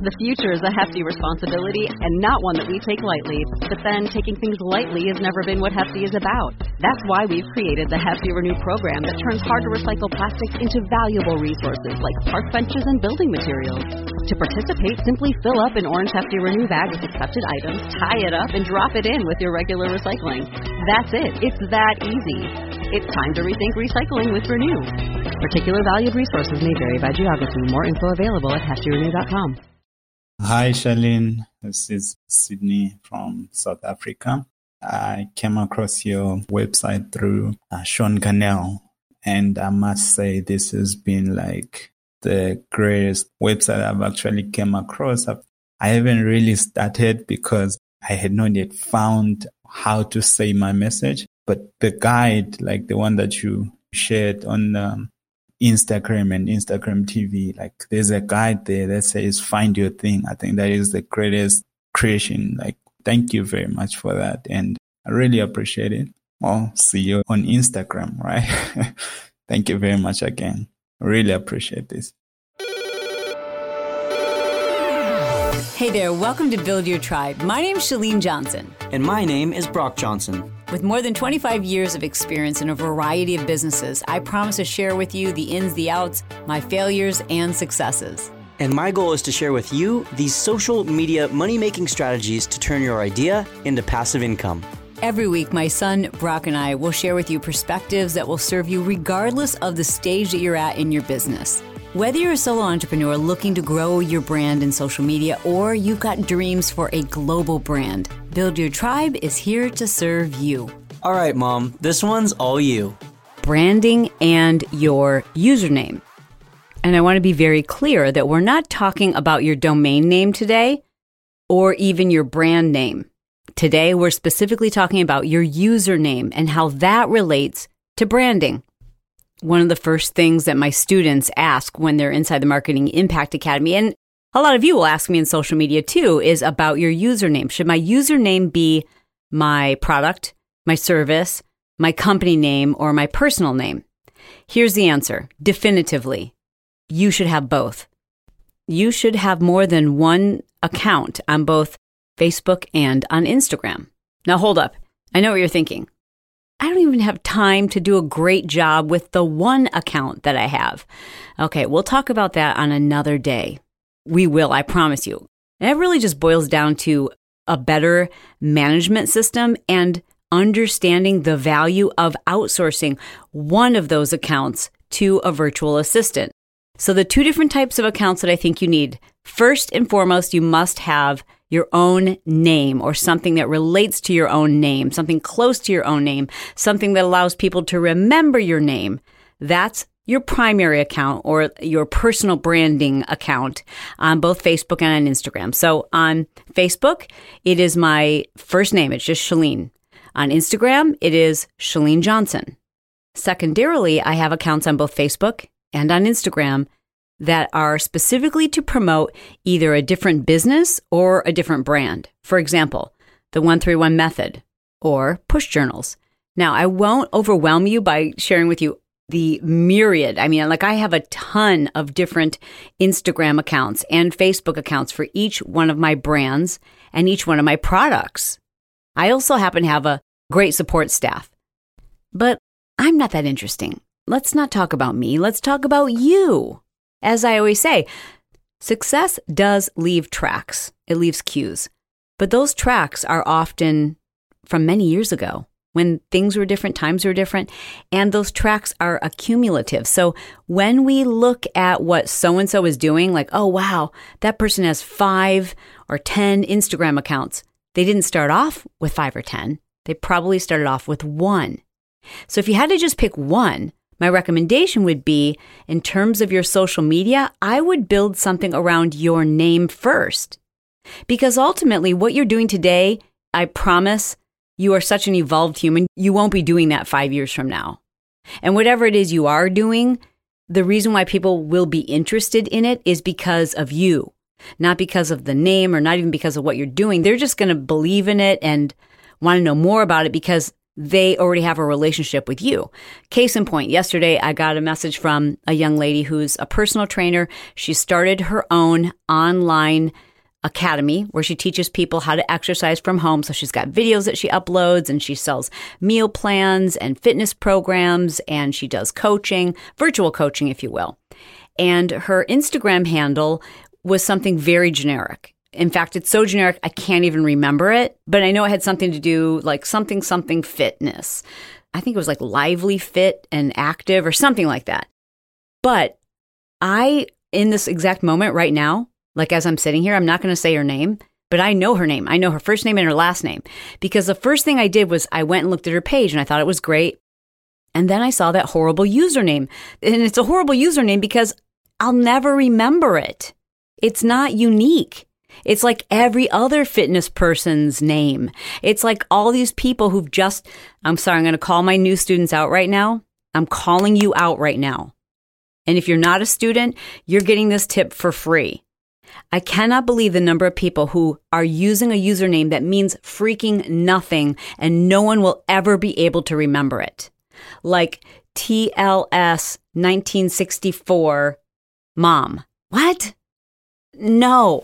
The future is a hefty responsibility and not one that we take lightly. But then taking things lightly has never been what Hefty is about. That's why we've created the Hefty Renew program that turns hard-to-recycle plastics into valuable resources like park benches and building materials. To participate, simply fill up an orange Hefty Renew bag with accepted items, tie it up, and drop it in with your regular recycling. That's it. It's that easy. It's time to rethink recycling with Renew. Particular valued resources may vary by geography. More info available at heftyrenew.com. Hi, Charlene. This is Sydney from South Africa. I came across your website through Sean Cannell, and I must say this has been like the greatest website I've actually came across. I haven't really started because I had not yet found how to say my message, but the guide, like the one that you shared on Instagram and Instagram TV, like there's a guide there that says find your thing. I think that is the greatest creation. Like, thank you very much for that. And I really appreciate it. Well, see you on Instagram, right? Thank you very much again. I really appreciate this. Hey there, welcome to Build Your Tribe. My name's Chalene Johnson. And my name is Brock Johnson. With more than 25 years of experience in a variety of businesses, I promise to share with you the ins, the outs, my failures, and successes. And my goal is to share with you these social media money-making strategies to turn your idea into passive income. Every week, my son, Brock, and I will share with you perspectives that will serve you regardless of the stage that you're at in your business. Whether you're a solo entrepreneur looking to grow your brand in social media or you've got dreams for a global brand, Build Your Tribe is here to serve you. All right, Mom, this one's all you. Branding and your username. And I want to be very clear that we're not talking about your domain name today or even your brand name. Today, we're specifically talking about your username and how that relates to branding. One of the first things that my students ask when they're inside the Marketing Impact Academy, and a lot of you will ask me in social media too, is about your username. Should my username be my product, my service, my company name, or my personal name? Here's the answer. Definitively, you should have both. You should have more than one account on both Facebook and on Instagram. Now hold up. I know what you're thinking. I don't even have time to do a great job with the one account that I have. Okay, we'll talk about that on another day. We will, I promise you. And it really just boils down to a better management system and understanding the value of outsourcing one of those accounts to a virtual assistant. So the two different types of accounts that I think you need. First and foremost, you must have your own name or something that relates to your own name, something close to your own name, something that allows people to remember your name. That's your primary account or your personal branding account on both Facebook and on Instagram. So on Facebook, it is my first name. It's just Chalene. On Instagram, it is Chalene Johnson. Secondarily, I have accounts on both Facebook and on Instagram that are specifically to promote either a different business or a different brand. For example, the 131 Method or Push Journals. Now, I won't overwhelm you by sharing with you the myriad. I mean, like I have a ton of different Instagram accounts and Facebook accounts for each one of my brands and each one of my products. I also happen to have a great support staff. But I'm not that interesting. Let's not talk about me. Let's talk about you. As I always say, success does leave tracks. It leaves cues. But those tracks are often from many years ago when things were different, times were different, and those tracks are accumulative. So when we look at what so-and-so is doing, like, oh, wow, that person has 5 or 10 Instagram accounts. They didn't start off with 5 or 10. They probably started off with 1. So if you had to just pick one, my recommendation would be, in terms of your social media, I would build something around your name first. Because ultimately, what you're doing today, I promise, you are such an evolved human, you won't be doing that 5 years from now. And whatever it is you are doing, the reason why people will be interested in it is because of you, not because of the name or not even because of what you're doing. They're just going to believe in it and want to know more about it because they already have a relationship with you. Case in point, yesterday I got a message from a young lady who's a personal trainer. She started her own online academy where she teaches people how to exercise from home. So she's got videos that she uploads, and she sells meal plans and fitness programs, and she does coaching, virtual coaching, if you will. And her Instagram handle was something very generic. In fact, it's so generic, I can't even remember it, but I know it had something to do like something fitness. I think it was like lively, fit, and active or something like that. But in this exact moment right now, like as I'm sitting here, I'm not going to say her name, but I know her name. I know her first name and her last name, because the first thing I did was I went and looked at her page and I thought it was great. And then I saw that horrible username. And it's a horrible username because I'll never remember it. It's not unique. It's like every other fitness person's name. It's like all these people who've I'm going to call my new students out right now. I'm calling you out right now. And if you're not a student, you're getting this tip for free. I cannot believe the number of people who are using a username that means freaking nothing and no one will ever be able to remember it. Like TLS 1964 mom. What? No.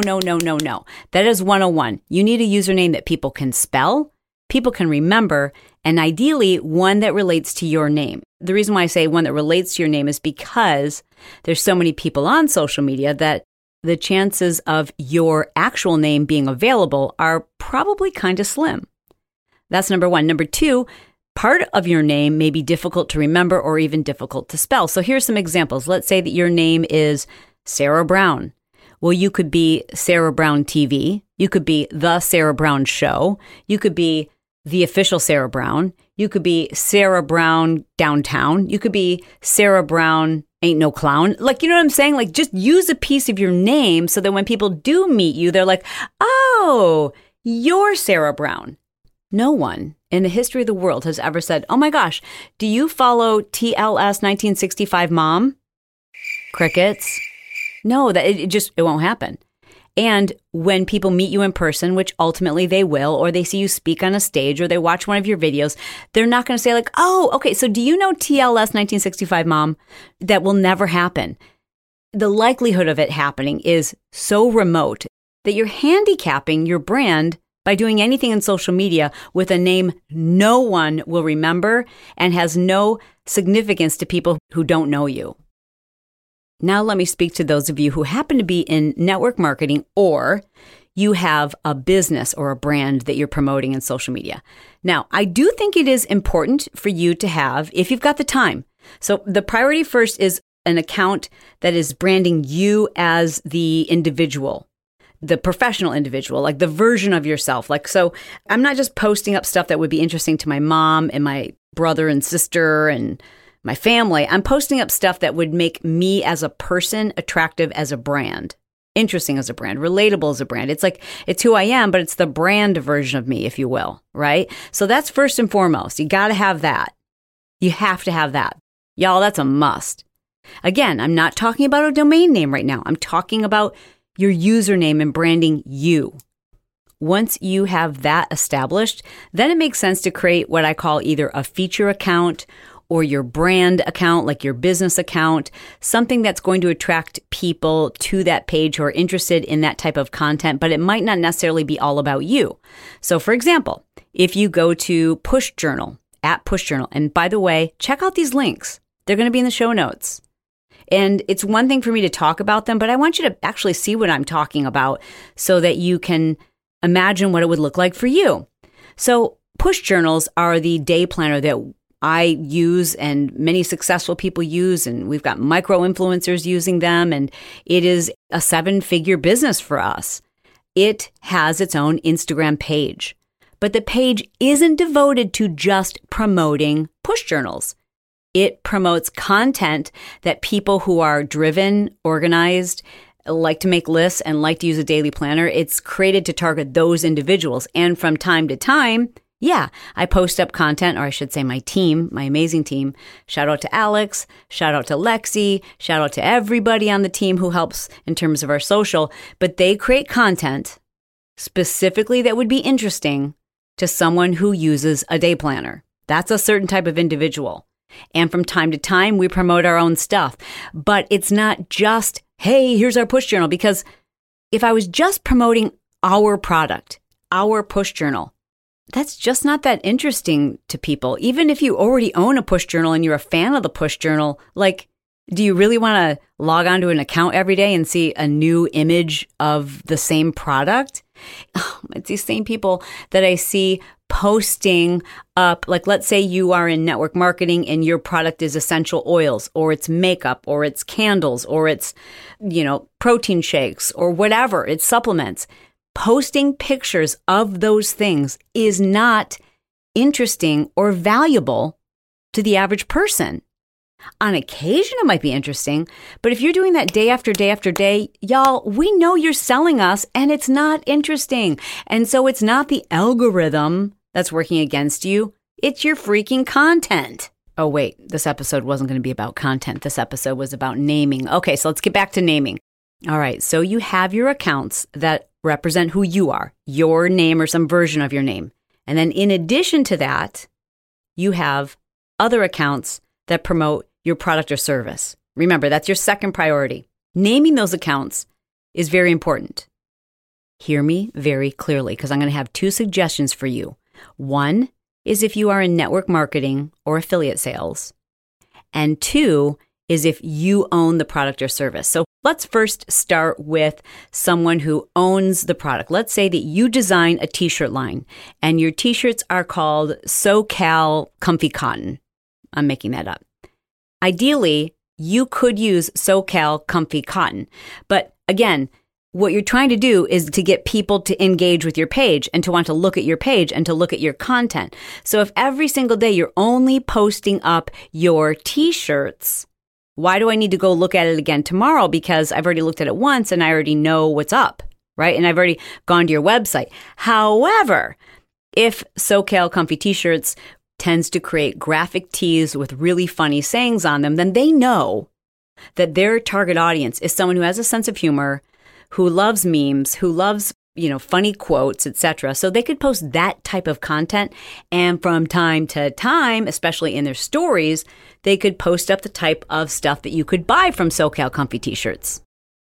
That is 101. You need a username that people can spell, people can remember, and ideally one that relates to your name. The reason why I say one that relates to your name is because there's so many people on social media that the chances of your actual name being available are probably kind of slim. That's number one. Number two, part of your name may be difficult to remember or even difficult to spell. So here's some examples. Let's say that your name is Sarah Brown. Well, you could be Sarah Brown TV. You could be The Sarah Brown Show. You could be The Official Sarah Brown. You could be Sarah Brown Downtown. You could be Sarah Brown Ain't No Clown. Like, you know what I'm saying? Like, just use a piece of your name so that when people do meet you, they're like, oh, you're Sarah Brown. No one in the history of the world has ever said, oh my gosh, do you follow TLS 1965 mom? Crickets. No, it won't happen. And when people meet you in person, which ultimately they will, or they see you speak on a stage, or they watch one of your videos, they're not going to say like, oh, okay, so do you know TLS 1965 mom? That will never happen. The likelihood of it happening is so remote that you're handicapping your brand by doing anything in social media with a name no one will remember and has no significance to people who don't know you. Now let me speak to those of you who happen to be in network marketing, or you have a business or a brand that you're promoting in social media. Now, I do think it is important for you to have, if you've got the time. So the priority first is an account that is branding you as the individual, the professional individual, like the version of yourself. Like, so I'm not just posting up stuff that would be interesting to my mom and my brother and sister and my family. I'm posting up stuff that would make me as a person attractive as a brand, interesting as a brand, relatable as a brand. It's like, it's who I am, but it's the brand version of me, if you will, right? So that's first and foremost. You got to have that. You have to have that. Y'all, that's a must. Again, I'm not talking about a domain name right now. I'm talking about your username and branding you. Once you have that established, then it makes sense to create what I call either a feature account or your brand account, like your business account, something that's going to attract people to that page who are interested in that type of content, but it might not necessarily be all about you. So for example, if you go to Push Journal, @PushJournal, and by the way, check out these links. They're going to be in the show notes. And it's one thing for me to talk about them, but I want you to actually see what I'm talking about so that you can imagine what it would look like for you. So Push Journals are the day planner that I use and many successful people use, and we've got micro influencers using them, and it is a 7-figure business for us. It has its own Instagram page, but the page isn't devoted to just promoting Push Journals. It promotes content that people who are driven, organized, like to make lists, and like to use a daily planner. It's created to target those individuals. And from time to time, I post up content, or I should say my team, my amazing team. Shout out to Alex, shout out to Lexi, shout out to everybody on the team who helps in terms of our social. But they create content specifically that would be interesting to someone who uses a day planner. That's a certain type of individual. And from time to time, we promote our own stuff. But it's not just, hey, here's our push journal. Because if I was just promoting our product, our push journal, that's just not that interesting to people. Even if you already own a push journal and you're a fan of the push journal, like, do you really want to log onto an account every day and see a new image of the same product? Oh, it's these same people that I see posting up, like, let's say you are in network marketing and your product is essential oils, or it's makeup, or it's candles, or it's, protein shakes, or whatever, it's supplements. Posting pictures of those things is not interesting or valuable to the average person. On occasion, it might be interesting, but if you're doing that day after day after day, y'all, we know you're selling us and it's not interesting. And so it's not the algorithm that's working against you. It's your freaking content. Oh, wait, this episode wasn't going to be about content. This episode was about naming. Okay, so let's get back to naming. All right, so you have your accounts that represent who you are, your name or some version of your name. And then in addition to that, you have other accounts that promote your product or service. Remember, that's your second priority. Naming those accounts is very important. Hear me very clearly, because I'm going to have two suggestions for you. One is if you are in network marketing or affiliate sales. And two is if you own the product or service. So let's first start with someone who owns the product. Let's say that you design a t-shirt line and your t-shirts are called SoCal Comfy Cotton. I'm making that up. Ideally, you could use SoCal Comfy Cotton. But again, what you're trying to do is to get people to engage with your page and to want to look at your page and to look at your content. So if every single day you're only posting up your t-shirts, why do I need to go look at it again tomorrow? Because I've already looked at it once and I already know what's up, right? And I've already gone to your website. However, if SoCal Comfy t-shirts tends to create graphic tees with really funny sayings on them, then they know that their target audience is someone who has a sense of humor, who loves memes, who loves, funny quotes, etc. So they could post that type of content. And from time to time, especially in their stories, they could post up the type of stuff that you could buy from SoCal Comfy t-shirts.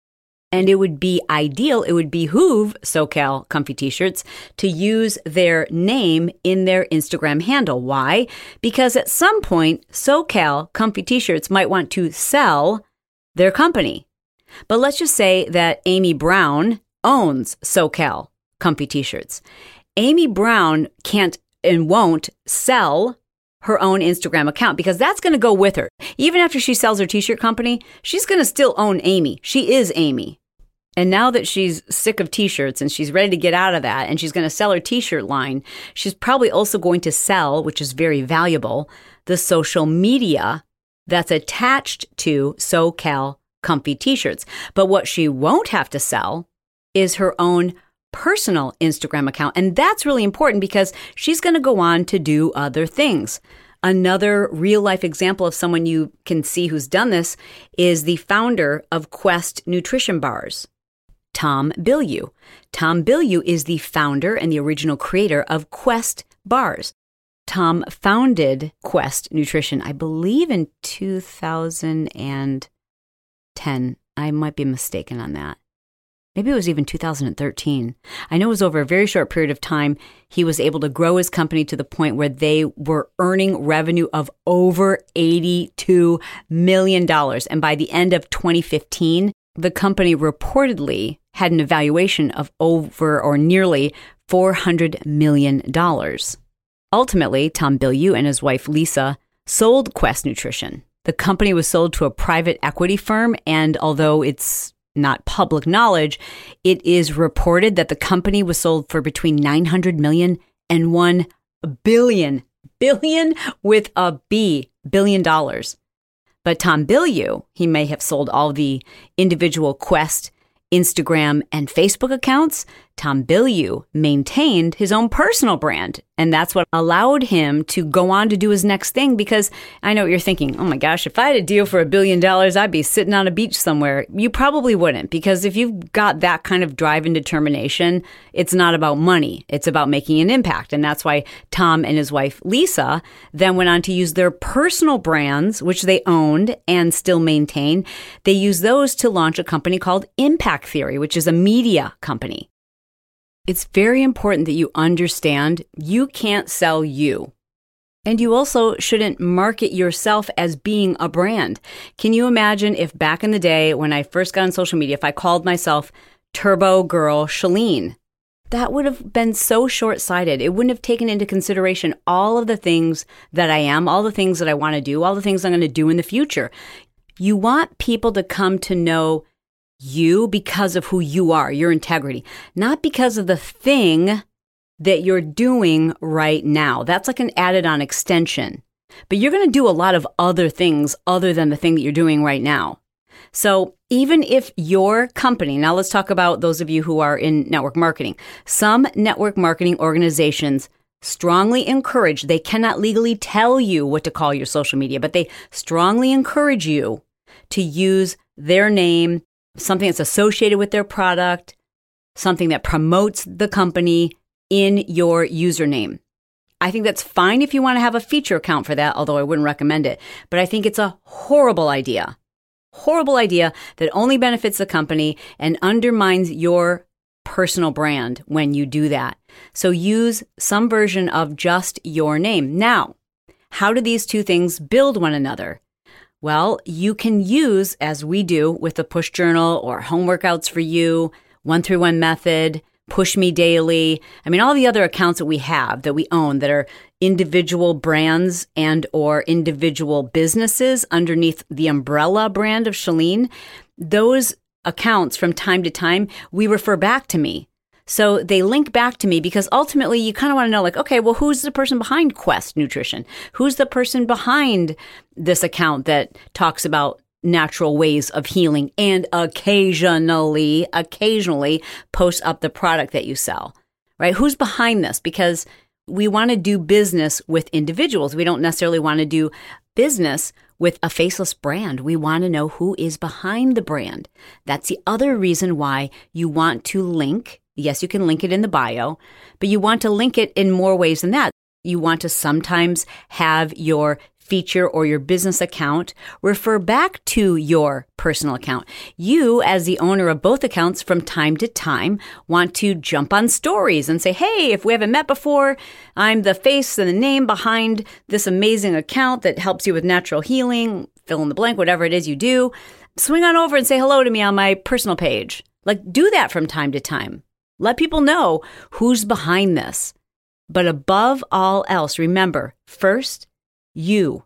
And it would be ideal, it would behoove SoCal Comfy t-shirts to use their name in their Instagram handle. Why? Because at some point, SoCal Comfy t-shirts might want to sell their company. But let's just say that Amy Brown owns SoCal Comfy t-shirts. Amy Brown can't and won't sell her own Instagram account because that's going to go with her. Even after she sells her t-shirt company, she's going to still own Amy. She is Amy. And now that she's sick of t-shirts and she's ready to get out of that and she's going to sell her t-shirt line, she's probably also going to sell, which is very valuable, the social media that's attached to SoCal Comfy t-shirts. But what she won't have to sell is her own personal Instagram account. And that's really important because she's going to go on to do other things. Another real life example of someone you can see who's done this is the founder of Quest nutrition bars, Tom Bilyeu. Tom Bilyeu is the founder and the original creator of Quest bars. Tom founded Quest Nutrition, I believe, in 2010. I might be mistaken on that. Maybe it was even 2013. I know it was over a very short period of time. He was able to grow his company to the point where they were earning revenue of over $82 million. And by the end of 2015, the company reportedly had an evaluation of over or nearly $400 million. Ultimately, Tom Bilyeu and his wife Lisa sold Quest Nutrition. The company was sold to a private equity firm, and although it's not public knowledge, it is reported that the company was sold for between $900 million and $1 billion. Billion with a B, $billion. But Tom Bilyeu, he may have sold all the individual Quest Instagram and Facebook accounts Tom Bilyeu maintained his own personal brand. And that's what allowed him to go on to do his next thing, because I know what you're thinking, oh my gosh, if I had a deal for $1 billion, I'd be sitting on a beach somewhere. You probably wouldn't, because if you've got that kind of drive and determination, it's not about money. It's about making an impact. And that's why Tom and his wife, Lisa, then went on to use their personal brands, which they owned and still maintain. They used those to launch a company called Impact Theory, which is a media company. It's very important that you understand you can't sell you. And you also shouldn't market yourself as being a brand. Can you imagine if back in the day when I first got on social media, if I called myself Turbo Girl Chalene? That would have been so short-sighted. It wouldn't have taken into consideration all of the things that I am, all the things that I want to do, all the things I'm going to do in the future. You want people to come to know you because of who you are, your integrity, not because of the thing that you're doing right now. That's like an added-on extension. But you're going to do a lot of other things other than the thing that you're doing right now. So even if your company, now let's talk about those of you who are in network marketing. Some network marketing organizations strongly encourage, they cannot legally tell you what to call your social media, but they strongly encourage you to use their name, something that's associated with their product, something that promotes the company in your username. I think that's fine if you want to have a feature account for that, although I wouldn't recommend it. But I think it's a horrible idea that only benefits the company and undermines your personal brand when you do that. So use some version of just your name. Now, how do these two things build one another? Well, you can use, as we do with the Push Journal or Home Workouts for You, 1-through-1 Method, Push Me Daily. I mean, all the other accounts that we have, that we own, that are individual brands and or individual businesses underneath the umbrella brand of Chalene, those accounts from time to time, we refer back to me. So they link back to me because ultimately you kind of want to know, like, okay, well, who's the person behind Quest Nutrition? Who's the person behind this account that talks about natural ways of healing and occasionally posts up the product that you sell, right? Who's behind this? Because we want to do business with individuals. We don't necessarily want to do business with a faceless brand. We want to know who is behind the brand. That's the other reason why you want to link. Yes, you can link it in the bio, but you want to link it in more ways than that. You want to sometimes have your feature or your business account refer back to your personal account. You, as the owner of both accounts, from time to time want to jump on stories and say, hey, if we haven't met before, I'm the face and the name behind this amazing account that helps you with natural healing, fill in the blank, whatever it is you do. Swing on over and say hello to me on my personal page. Like, do that from time to time. Let people know who's behind this. But above all else, remember, first, you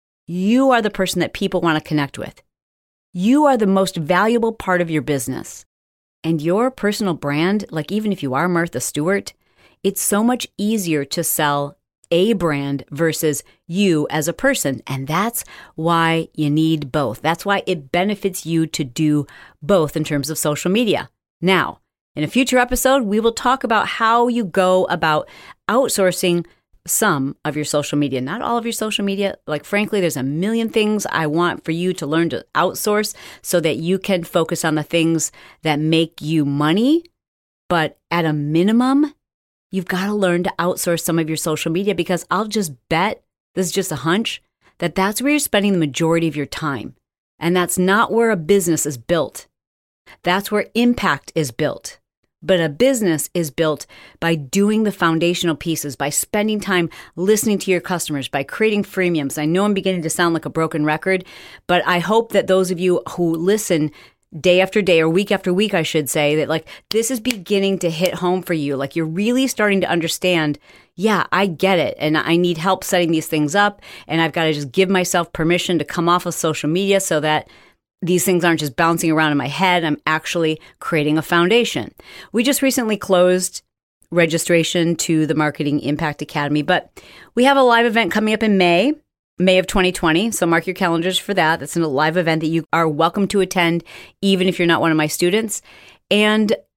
are the person that people want to connect with. You are the most valuable part of your business. And your personal brand, like even if you are Martha Stewart, it's so much easier to sell a brand versus you as a person. And that's why you need both. That's why it benefits you to do both in terms of social media. Now, in a future episode, we will talk about how you go about outsourcing some of your social media, not all of your social media. Like, frankly, there's a million things I want for you to learn to outsource so that you can focus on the things that make you money. But at a minimum, you've got to learn to outsource some of your social media, because I'll just bet, this is just a hunch, that that's where you're spending the majority of your time. And that's not where a business is built. That's where impact is built. But a business is built by doing the foundational pieces, by spending time listening to your customers, by creating freemiums. I know I'm beginning to sound like a broken record, but I hope that those of you who listen day after day, or week after week, I should say, that like this is beginning to hit home for you. Like you're really starting to understand, yeah, I get it. And I need help setting these things up. And I've got to just give myself permission to come off of social media so that these things aren't just bouncing around in my head. I'm actually creating a foundation. We just recently closed registration to the Marketing Impact Academy, but we have a live event coming up in May of 2020. So mark your calendars for that. That's a live event that you are welcome to attend, even if you're not one of my students. And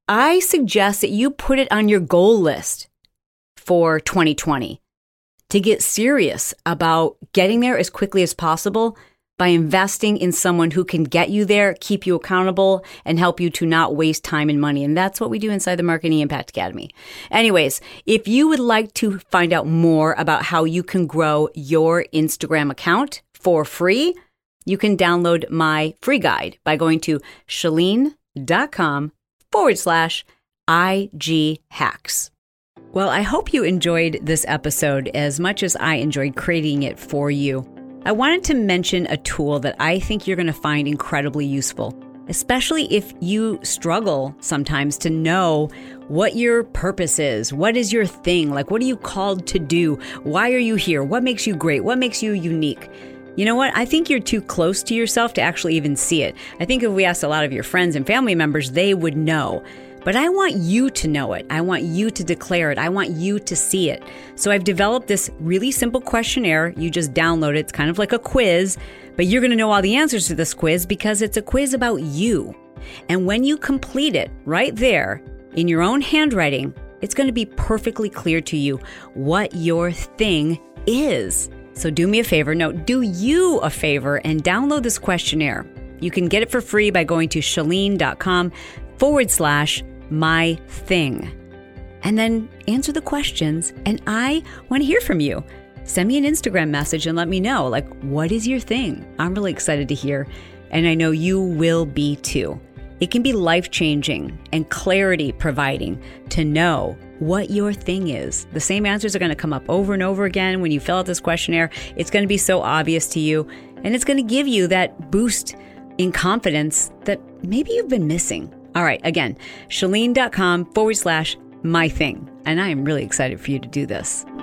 I suggest that you put it on your goal list for 2020 to get serious about getting there as quickly as possible by investing in someone who can get you there, keep you accountable, and help you to not waste time and money. And that's what we do inside the Marketing Impact Academy. Anyways, if you would like to find out more about how you can grow your Instagram account for free, you can download my free guide by going to chalene.com/IG hacks. Well, I hope you enjoyed this episode as much as I enjoyed creating it for you. I wanted to mention a tool that I think you're going to find incredibly useful, especially if you struggle sometimes to know what your purpose is. What is your thing? Like, what are you called to do? Why are you here? What makes you great? What makes you unique? You know what? I think you're too close to yourself to actually even see it. I think if we asked a lot of your friends and family members, they would know. But I want you to know it. I want you to declare it. I want you to see it. So I've developed this really simple questionnaire. You just download it. It's kind of like a quiz, but you're going to know all the answers to this quiz because it's a quiz about you. And when you complete it right there in your own handwriting, it's going to be perfectly clear to you what your thing is. So do me a favor. No, do you a favor and download this questionnaire. You can get it for free by going to chalene.com/my-thing. And then answer the questions, and I want to hear from you. Send me an Instagram message and let me know, like, what is your thing? I'm really excited to hear, and I know you will be too. It can be life-changing and clarity-providing to know what your thing is. The same answers are going to come up over and over again when you fill out this questionnaire. It's going to be so obvious to you, and it's going to give you that boost in confidence that maybe you've been missing. All right, again, chalene.com/my-thing. And I am really excited for you to do this.